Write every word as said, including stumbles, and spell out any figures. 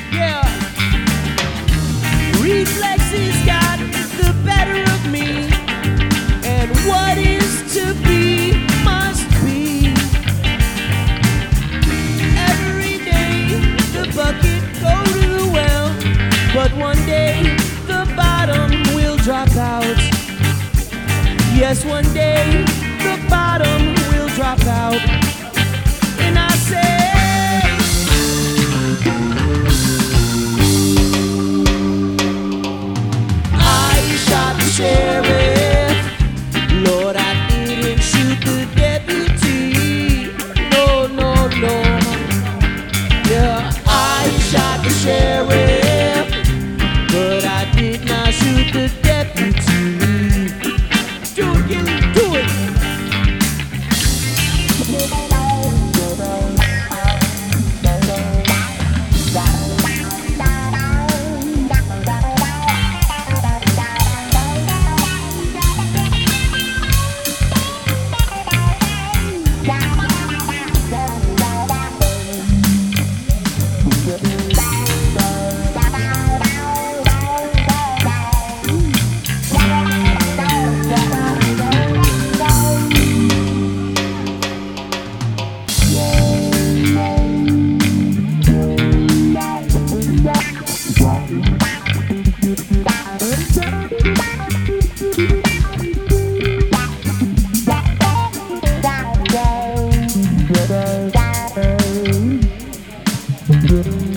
Yeah. Reflexes got the better of me, and what is to be must be. Every day the bucket go to the well, but one day the bottom will drop out. Yes, one day the bottom will drop out. And I say, I shot the sheriff. Lord, I didn't shoot the deputy. No, no, no. Yeah, I shot the sheriff, but I did not shoot the deputy. Do it, Gilly, do it. Thank you.